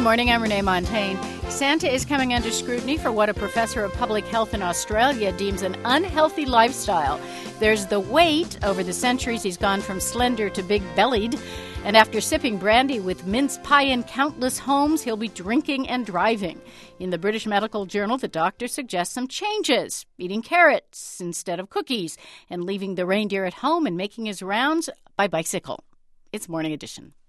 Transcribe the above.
morning, I'm Renee Montaigne. Santa is coming under scrutiny for what a professor of public health in Australia deems an unhealthy lifestyle. There's the weight. Over the centuries, he's gone from slender to big-bellied. And after sipping brandy with mince pie in countless homes, he'll be drinking and driving. In the British Medical Journal, the doctor suggests some changes, eating carrots instead of cookies, and leaving the reindeer at home and making his rounds by bicycle. It's Morning Edition.